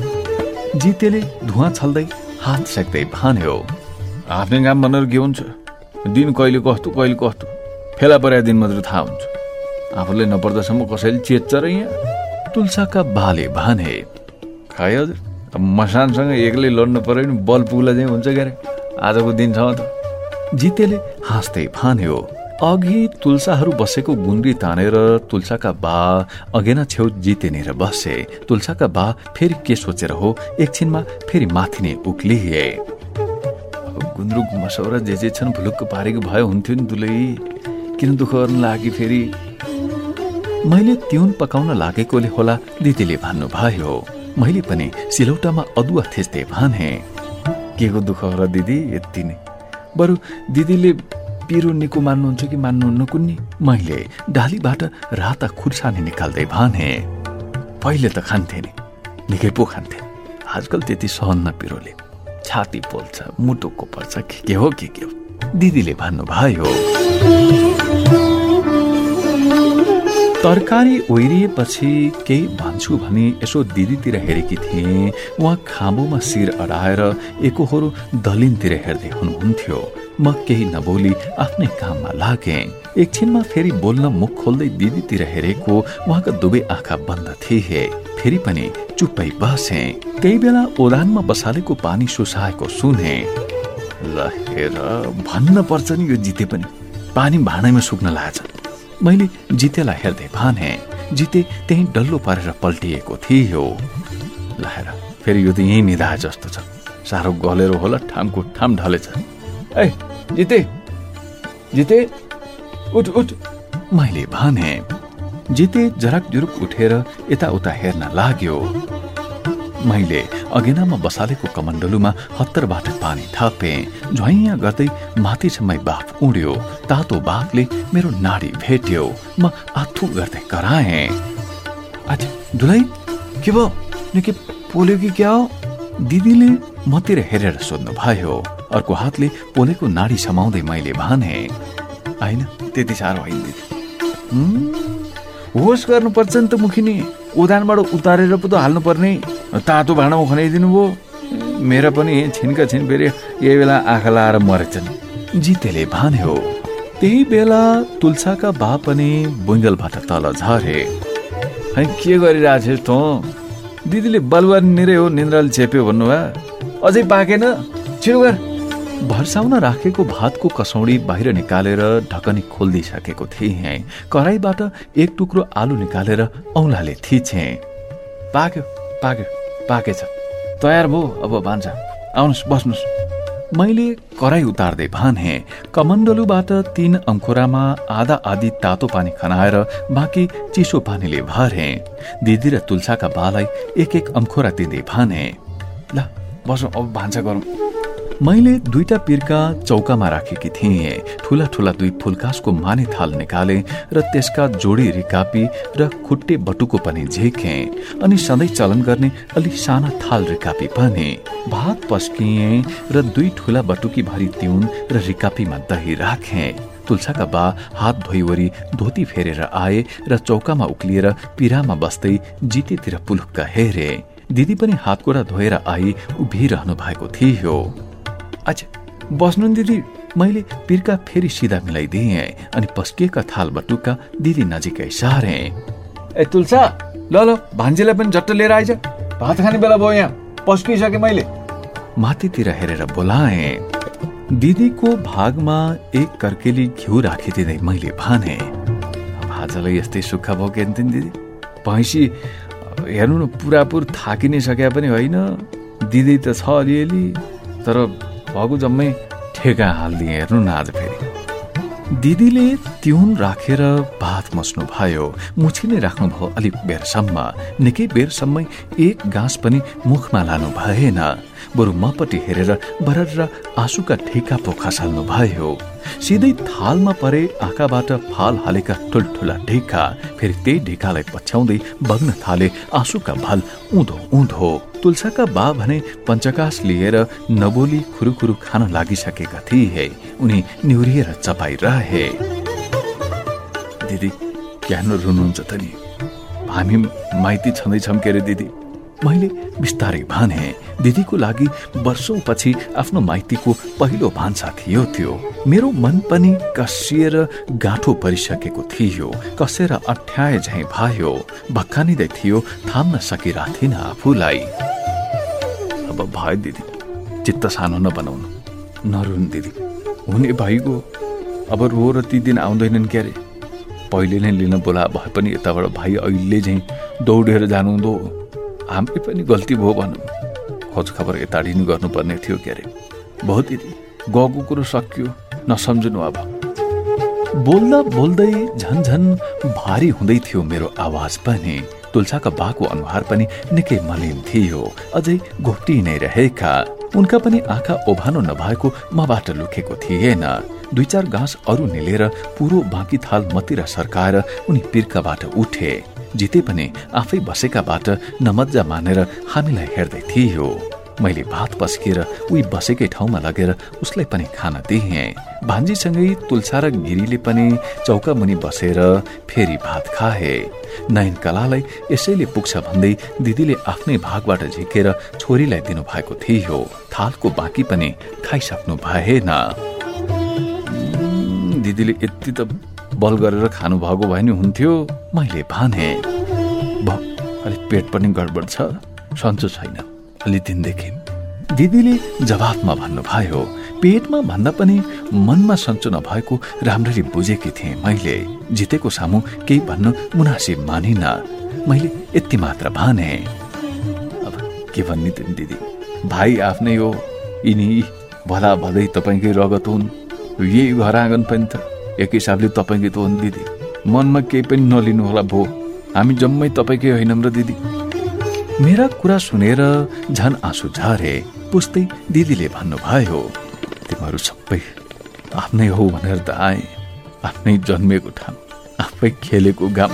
जितेले धुवा छल्दै हात सेक्दै भन्यो, आफ्नै काम भनेर के हुन्छ, दिन कहिले कस्तो कहिले कस्तो, फेला परेको दिन मात्र थाहा हुन्छ, आफूलाई नपर्दासम्म कसैले चेत्छ र यहाँ। तुलसाका बाले भने, खै हजुर, अब मसानसँग एक्लै लड्नु पर्यो नि बल पुग्ला चाहिँ हुन्छ क्यारे, आजको दिनसम्म त। जितेले हाँस्दै भन्यो, अघि तुलसाहरू बसेको गुन्द्री तानेर तुलसाका बा अगेना छेउ जितेनेर बसे। तुलसाका बा फेरि के सोचेर हो एकछिनमा फेरि माथि नै उक्लिए। गुन्द्रुक मसौरा जे छन् भुलुक्क पारेको भए हुन्थ्यो नि, दुलै किन दुःख गर्नु लागि फेरि। मैले तिउन पकाउन लागेकोले होला दिदीले भन्नुभयो। मैले पनि सिलौटामा अदुवा थिच्दै भने, के को दुःख र दिदी यति नै, बरु दिदीले पिरो निको मान्नुहुन्छ कि मान्नुहुन्न कुन्नी। मैले डालीबाट राता खुर्सानी निकाल्दै भने, पहिले त खान्थे नि, निकै पो खान्थे, आजकल त्यति सहन्न पिरोले, छाती पोल्छ, मुटुको पर्छ, के हो के हो। दिदीले भन्नुभयो। तरकारी ओइरिएपछि केही भन्छु भनी यसो दिदीतिर हेरेकी थिएँ। उहाँ खाँबोमा शिर अडाएर एकोहोरो दलिनतिर हेर्दै हुनुहुन्थ्यो। म केही नबोली आफ्नै काममा लागेँ। एकछिनमा फेरि बोल्न मुख खोल्दै दिदीतिर हेरेको उहाँका दुवै आँखा बन्द थिए। फेरि पनि चुप्पै बसे। त्यही बेला ओदानमा बसालेको पानी सुसाएको सुने। ल हेर, भन्न पर्छ नि यो जिते पनि, पानी भाँडामा सुक्न लाग्छ। मैले जितेलाई हेर्दै भने, जिते त्यही डल्लो पारेर पल्टिएको थियो। ल हेर, फेरि यो त यही निधा जस्तो छ, साह्रो गलेर होला, ठामको ठाम ढलेछ। ए जिते, जिते उठ उठ, मैले भने। जिते जरक जुरुक उठेर यताउता हेर्न लाग्यो। मैले अगेनामा बसालेको कमण्डलुमा हत्तरबाट पानी थापे। झैया गर्दै माथिसम्मै बाफ उड्यो। तातो बाफले मेरो नाडी भेट्यो। म आथु गर्दै कराएँ, अच्छा दुलै के भयो, निकै पोल्यो कि क्या हो? दिदीले मतिर हेरेर सोध्नु भयो। अर्को हातले पोलेको नाडी समाउँदै मैले भने, होइन त्यति साह्रो होइन दिदी, होस् गर्नुपर्छ नि त मुखिनी, उदानबाट उतारेर पो त हाल्नु पर्ने, तातो भाँडामा खनाइदिनु भयो। मेरा पनि छिनका छिन फेरि यही बेला आँखा लाएर मरेछन्, जितेले भन्यो। त्यही बेला तुलसाका बा पनि बुङ्गलबाट तल झरे। है के गरिरहेछस् त? दिदीले बलुवा निरै हो, निन्द्राले चेप्यो भन्नुभयो, अझै पाकेन, छिटो गर। भर्साउन राखेको भातको कसौडी बाहिर निकालेर ढकनी खोलिदिइसकेको थिएँ। कराईबाट एक टुक्रो आलु निकालेर औँलाले थिचे। पाक्यो, पाकेछ, तयार भयो, अब भान्सा आउनुहोस् बस्नुहोस्। मैले कराई उतार्दै भने कमण्डलुबाट 3 अंखुरामा आधा आधी तातो पानी खनाएर बाँकी चिसो पानीले भरे। दिदी र तुलसाका बालाई एक एक अंखुरा दिँदै भने ल बसौँ, अब भान्सा गरौँ। मैले 2टा पिर्का चौकामा राखेकी थिएँ। ठूला ठूला 2 फुलकासको माने थाल निकाले र त्यसका जोडी रिकापी र खुट्टे बटुको पनि झेके अनि सधैँ चलन गर्ने अलि साना थाल रिकापी पनि। भात पस्किए र 2 ठूला बटुकी भरी तिउन र रिकापीमा दही राखे। तुलसाका बा हात धोइवरी धोती फेरेर आए र चौकामा उक्लिएर पिरामा बस्दै जितेतिर पुलुक्क हेरे। दिदी पनि हातगोडा धोएर आई उभिरहनु भएको थियो। अच्छा बस्नु दिदी, मैले पिर्का फेरि सिधा मिलाइदिए अनि पस्किएका थाल बटुका दिदी नजिकै सारे। ए तुलसा, ल भान्जीलाई पनि झट्ट लिएर आइज, भात खाने बेला भयो, यहाँ पस्किसके मैले। माथितिर हेरेर बोलाए। दिदीको भागमा एक कर्केली घिउ राखिदिँदै मैले भने भाजलाई यस्तै सुक्खा भयो के दिदी, भैँसी हेर्नु न पुरापुर थाकिनै सके पनि होइन, दिदी त छ अलिअलि, तर भएको जम्मै ठेका हालिदिए। हेर्नु न आज फेरि दिदीले तिउन राखेर भात मस्नु भयो। मुछी नै राख्नुभयो अलिक बेरसम्म। निकै बेरसम्मै एक गाँस पनि मुखमा लानु भएन। बरु मपट्टि हेरेर बरर आँसुका ढेका पो खसाल्नु भयो। सिधै थालमा परे आँखाबाट फाल हालेका ठुल्ठुला ढेका। फेरि त्यही ढेकालाई पछ्याउँदै बग्न थाले आँसुका भल उँधो उँधो। तुलसाका बा भने पञ्चकास लिएर नबोली खुरुखुरु खान लागिसकेका थिए। उनी निहुरिएर चपाइरहे। दिदी क्यान रुनुहुन्छ त नि, हामी माइती छँदैछौँ के अरे दिदी, मैले बिस्तारै भने। दिदीको लागि वर्षौंपछि आफ्नो माइतीको पहिलो भान्सा थियो त्यो। मेरो मन पनि कसिएर गाँठो परिसकेको थियो। कसेर अठ्याए झैं भयो। भक्कानिँदै थियो, थाम्न सकिरहेथिन आफूलाई। अब भयो दिदी, चित्त सानो नबनाउनु, नरुनु दिदी, हुने भइगयो, अब रो र ती दिन आउँदैनन् के अरे। पहिले नै लिन बोला भए पनि यताबाट भाइ अहिले झैं दौडेर जानुहुँदो, हामीले पनि गल्ती भयो भनौँ। खोज खबर यताडी नै गर्नुपर्ने थियो के अरे। बहुत दिदी, गएको कुरो सकियो, नसम्झनु अब। बोल्दा बोल्दै झन्झन भारी हुँदै थियो मेरो आवाज पनि। तुलसाका बाको अनुहार पनि निकै मलिन थियो, अझै घोप्टी नै रहेका। उनका पनि आँखा ओभानो नभएको मबाट लुकेको थिएन। 2-4 गाँस अरू निलेर पुरो बाँकी थाल मतिर सर्काएर उनी पिर्काबाट उठे। जिते पनि आफै बसेकाबाट नमज्जा मानेर हामीलाई हेर्दै थियो। मैले भात पस्किएर उही बसेकै ठाउँमा लगेर उसलाई पनि खान दिएँ। भान्जीसँगै तुलसा र गिरीले पनि चौका मुनि बसेर फेरि भात खाए। नयन कलालाई यसैले पुग्छ भन्दै दिदीले आफ्नै भागबाट झिकेर छोरीलाई दिनुभएको थियो। थालको बाँकी पनि खाइसक्नु भएन। दिदीले यति त बल गरेर खानु भएको भए नि हुन्थ्यो, मैले भने। अलि पेट पनि गडबड छ, सन्चो छैन, अलि दिनदेखि। दिदीले जवाफमा भन्नुभयो। पेटमा भन्दा पनि मनमा सन्चो नभएको राम्ररी बुझेकी थिएँ मैले। जितेको सामु केही भन्नु मुनासिब मानिन। मैले यति मात्र भने। अब के भन्ने तिमी दिदी, भाइ आफ्नै हो, यिनी भला भदै तपाईँकै रगत हुन्, यही घर आँगन पनि त एक हिसाबले तपाईँकै त हो नि दिदी। मनमा केही पनि नलिनु होला भो, हामी जम्मै तपाईँकै होइनौँ र दिदी। मेरा कुरा सुनेर झन आँसु झरे। पुस्दै दिदीले भन्नुभयो, तिमीहरू सबै आफ्नै हो भनेर त आए, आफ्नै जन्मेको ठाउँ, आफै खेलेको गाउँ।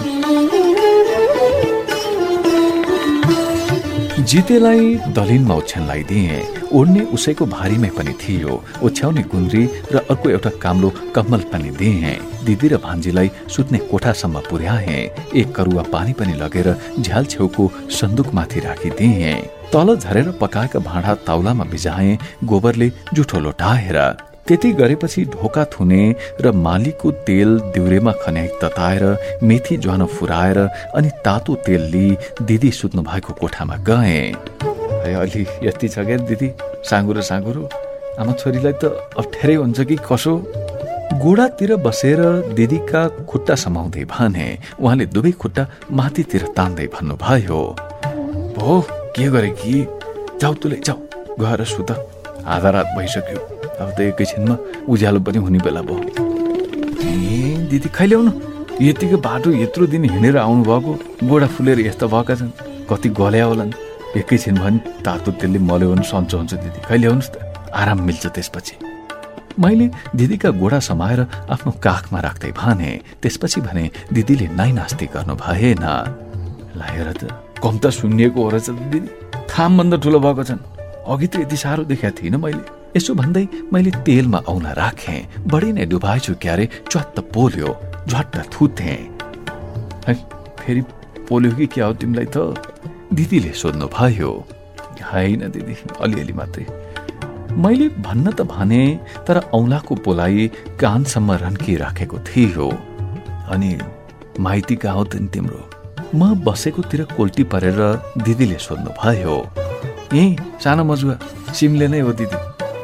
जितेलाई दलिनमा ओछ्यानलाई दिए। ओढ्ने उसैको भारीमै पनि थियो। ओछ्याउने गुन्द्री र अर्को एउटा काम्लो कम्मल पनि दिए। दिदी र भान्जीलाई सुत्ने कोठासम्म पुर्याए। एक करुवा पानी पनि लगेर झ्याल छेउको सन्दुकमाथि राखिदिए। तल झरेर पकाएका भाँडा ताउलामा भिजाए गोबरले जुठो लोटाएर। त्यति गरेपछि ढोका थुने र मालीको तेल दिउरेमा खन्याई तताएर मेथी ज्वानो फुराएर अनि तातो तेल लिई दिदी सुत्नु भएको कोठामा गए। अलि यति छ क्या दिदी, साँगुरो साँगुरो, आमा छोरीलाई त अप्ठ्यारै हुन्छ कि कसो। गोडातिर बसेर दिदीका खुट्टा समाउँदै भने। उहाँले दुवै खुट्टा माथितिर तान्दै भन्नुभयो, भो के गरे कि जाऊ तुले जाऊ गएर सुत, आधा रात भइसक्यो, अब त एकैछिनमा उज्यालो पनि हुने बेला भयो। ए दिदी खै ल्याउनु, यतिको बाटो यत्रो दिन हिँडेर आउनु भएको, गोडा फुलेर यस्ता भएका छन्, कति गल्या होलान्, एकैछिन भने तातो तेलले मल्यो भने सन्चो हुन्छ दिदी, खै ल्याउनुहोस् त, आराम मिल्छ त्यसपछि। मैले दिदीका गोडा समाएर आफ्नो काखमा राख्दै भने, त्यसपछि भने दिदीले नाइ नास्ति गर्नु भएन। लाएर त कम त सुनिएको हो रहेछ दिदी, थामभन्दा ठुलो भएको छन्, अघि त यति साह्रो देखाएको थिइनँ मैले। यसो भन्दै मैले तेलमा औँला राखेँ, बढी नै डुबाएछु क्यारे, च्वात्त पोल्यो, झट्ट थुथे। फेरि पोल्यो कि क्या हो तिमीलाई त, दिदीले सोध्नु भयो। होइन दिदी, अलिअलि मात्रै, मैले भन्न त भने, तर औँलाको पोलाई कानसम्म रन्किराखेको थियो। अनि माइती कहाँ हो त तिम्रो? म बसेकोतिर कोल्टी परेर दिदीले सोध्नु भयो। ए सानो मजुवा सिमले नै हो दिदी।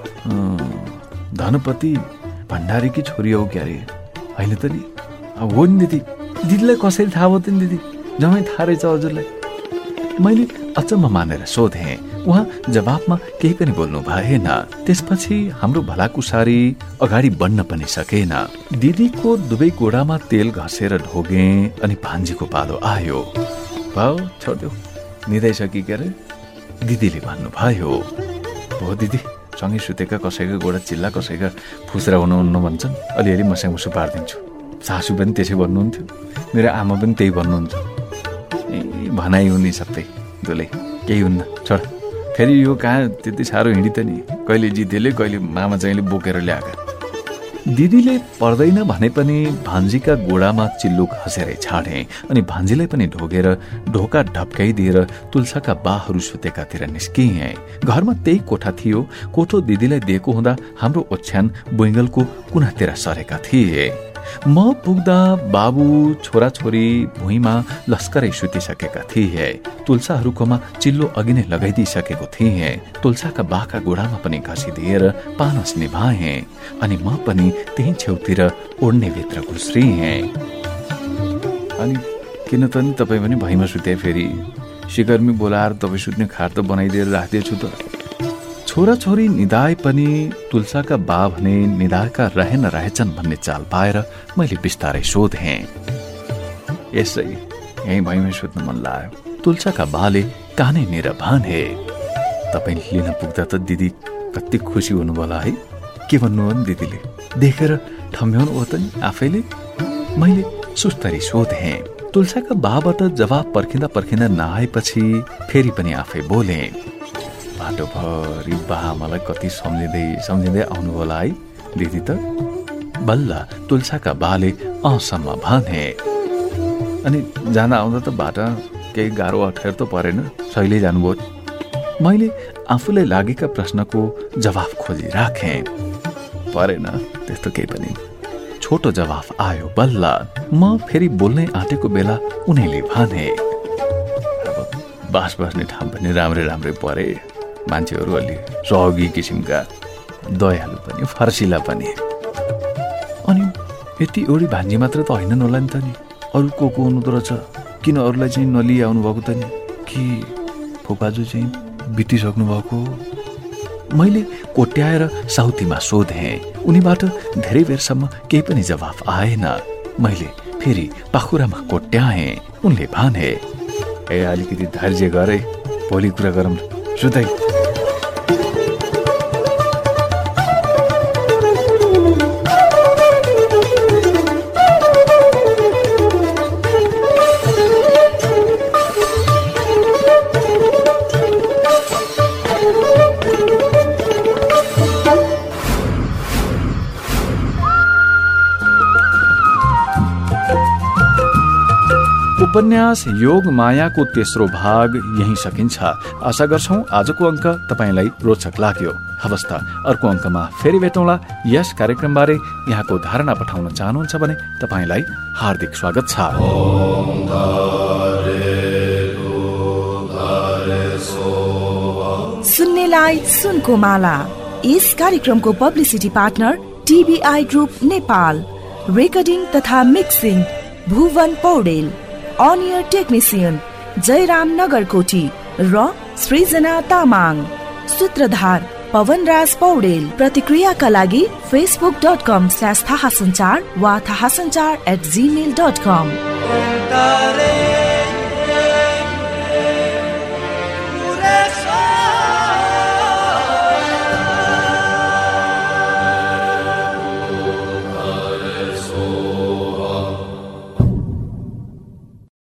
धनपति भण्डारीकी छोरी हो क्यारे? होइन त नि, हो नि दिदी। दिदीलाई कसरी थाहा भयो त नि दिदी? जम्मै थाहा रहेछ हजुरलाई। मैले अचम्म मानेर सोधेँ, उहाँ जवाफमा केही पनि बोल्नु भएन। त्यसपछि हाम्रो भलाकुसारी अगाडि बढ्न पनि सकेन। दिदीको दुवै गोडामा तेल घसेर ढोगे अनि भान्जीको पालो आयो। भाउ छोड्देऊ, निदाइसकि क्यारे? दिदीले भन्नुभयो। हो दिदी, सँगै सुतेका कसैका गोडा चिल्ला, कसैका फुस्रा हुनुहुन्न भन्छन्, अलिअलि मस्यामुसो पारिदिन्छु। सासू पनि त्यसै भन्नुहुन्थ्यो, मेरो आमा पनि त्यही भन्नुहुन्छ। ए भनाइ हो नि सबै, दुलै केही हुन्न, छोड। फेरि यो कहाँ त्यति साह्रो हिँडी त नि, कहिले जितेले कहिले मामा चाहिँले बोकेर ल्याएका। दिदीले पर्दैन भने पनि भान्जीका गोडामा चिल्लो घसेरै छाडे अनि भान्जीलाई पनि ढोगेर ढोका ढप्काइदिएर तुलसाका बाहरू सुतेकातिर निस्किए। घरमा त्यही कोठा थियो। कोठो दिदीलाई दिएको हुँदा हाम्रो ओछ्यान बुइङ्गलको कुनातिर सरेका थिए। म पुग्दा बाबु छोराछोरी भुइँमा लस्करै सुतिसकेका थिए। तुलसाहरूकोमा चिल्लो अघि नै लगाइदिइसकेको थिए। तुलसाका बाका गोडामा पनि घसिदिएर पानस निभाए अनि म पनि त्यही छेउतिर ओड्ने भित्र घुस्रिए। अनि किन त नि तपाईँ पनि भुइँमा सुते? फेरि सिकर्मी बोलाएर तपाईँ सुत्ने खाट त बनाइदिएर राखिदिएछु त। छोराछोरी निदाए पनि तुलसाका बा भने निदाएका रहेन रहेछन् भन्ने चाल पाएर मैले बिस्तारै सोधेँ। यसै यहीँ भुइँमै सुत्न मन लाग्यो। तुलसाका बाले कानै निर भने। तपाईँ लिन पुग्दा त दिदी कति खुसी हुनु होला है? के भन्नु हो नि दिदीले? देखेर ठम्ब्याउनु हो त नि आफैले? मैले सुस्तरी सोधेँ। तुलसाका बाबाट जवाब पर्खिँदा पर्खिँदा नआएपछि फेरि पनि आफै बोले। बाटोभरि बा मलाई कति सम्झिँदै आउनु होला है दिदी त? बल्ल तुलसाका बाले असम्म भने। अनि जाँदा आउँदा त बाटा केही गाह्रो अप्ठ्यारो त परेन, सहिल्यै जानुभयो? मैले आफूलाई लागेका प्रश्नको जवाफ खोजिराखेँ। परेन त्यस्तो केही पनि, छोटो जवाफ आयो बल्ल। म फेरि बोल्नै आँटेको बेला उनीले भने, अब बास बस्ने ठाउँ पनि राम्रै राम्रै परे, मान्छेहरू अलि सहयोगी किसिमका, दयालु पनि फर्सिला पनि। अनि यति एउटी भान्जी मात्र त होइनन् होला नि त नि, अरू को हुनुहुँदो रहेछ? किन अरूलाई चाहिँ नलिआउनु भएको त नि? कि फुपाजु चाहिँ बितिसक्नु भएको? मैले कोट्याएर साउथीमा सोधेँ। उनीबाट धेरै बेरसम्म केही पनि जवाफ आएन। मैले फेरि पाखुरामा कोट्याएँ। उनले भने, ए अलिकति धैर्य गरे, भोलि कुरा गरौँ, सुताइ। उपन्यास योग मायाको तेस्रो भाग यही सकिन्छ। आशा गर्छौं आजको अंक तपाईलाई रोचक लाग्यो। हवस् त अर्को अंकमा फेरि भेटौँला। यस कार्यक्रमबारे यहाँको धारणा पठाउन चाहनुहुन्छ भने तपाईलाई हार्दिक स्वागत छ। सुन्नेलाई सुनको माला। यस कार्यक्रमको publicity partner TBI Group Nepal. Recording तथा mixing Bhuwan Paudel. On air technician Jayaram Nagarkoti. र सृजना तामाङ। सूत्रधार पवनराज पौडेल। प्रतिक्रियाका लागि facebook.com/थाहासञ्चार वा थाहासञ्चार@gmail.com।